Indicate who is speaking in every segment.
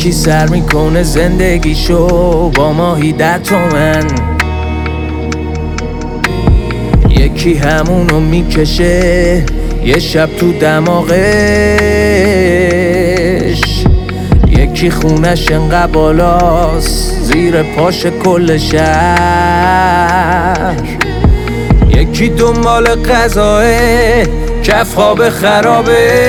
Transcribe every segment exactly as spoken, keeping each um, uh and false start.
Speaker 1: یکی سر میکنه زندگیشو با ماهی در تومن، یکی همونو میکشه یه شب تو دماغش، یکی خونش انقدر بالاست زیر پاش کل شهر، یکی دنبال غذاه کف خواب خرابه،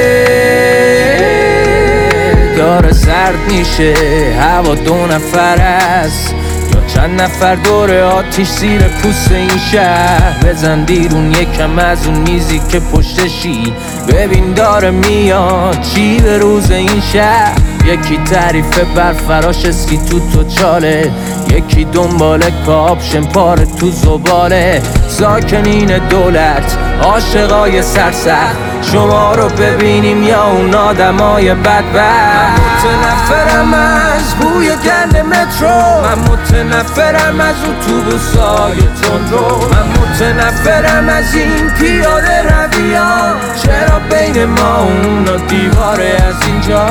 Speaker 1: داره سرد میشه هوا دو نفر است یا چند نفر دور آتیش زیر پوست این شهر. بزن بیرون یکم از اون میزی که پشتشی، ببین داره میاد چی به روز این شهر. یکی تعریف بر فراش اسکی تو تو چاله، یکی دنبال کاپشن پاره تو زباله. ساکنین دولت عاشقای سرسخت، شما رو ببینیم یا اون آدمای بدبخت. متنفرم از بوی گند مترو، من متنفرم از اتوبوسای تندرو، من متنفرم از این پیاده رویان. چرا بین ما اونا دیواره از اینجا؟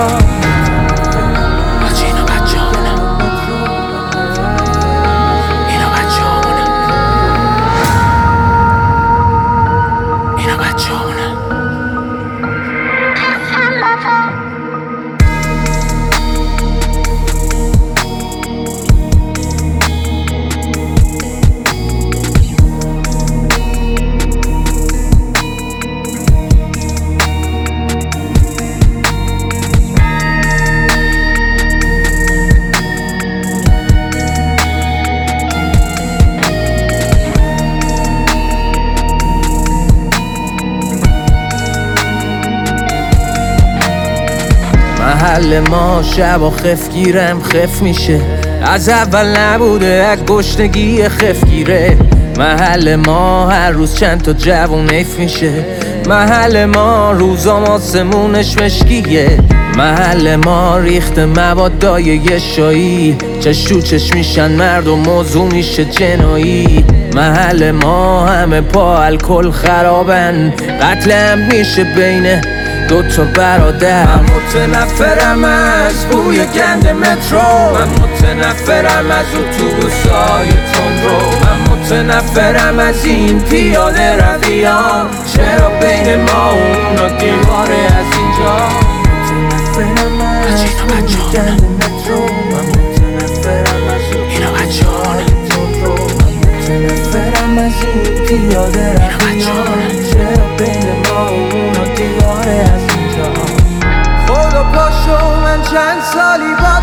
Speaker 1: محل ما شب و خف گیرم خف میشه، از اول نبوده از گشنگی خف گیره. محل ما هر روز چند تا جوون حیف میشه، محل ما روزام آسمونش مشکیه. محل ما ریخت موادای یه شایی، چش تو چش میشن مرد و موضوع میشه جنایی. محل ما همه پا الکل خرابن، قتلم میشه بین دو تا برادر. من متنفرم از بوی گند مترو، من متنفرم از اتوبوسای تندرو، من متنفرم از این پیاده رویان. چرا بین ما اونا دیواره از اینجا؟ متنفرم از بوی گند مترو، من متنفرم از اتوبوسای تندرو، من متنفرم از این پیاده رویان. چرا بین ما اونا دیواره از اینجا؟ خدا پاشو من چند سالی با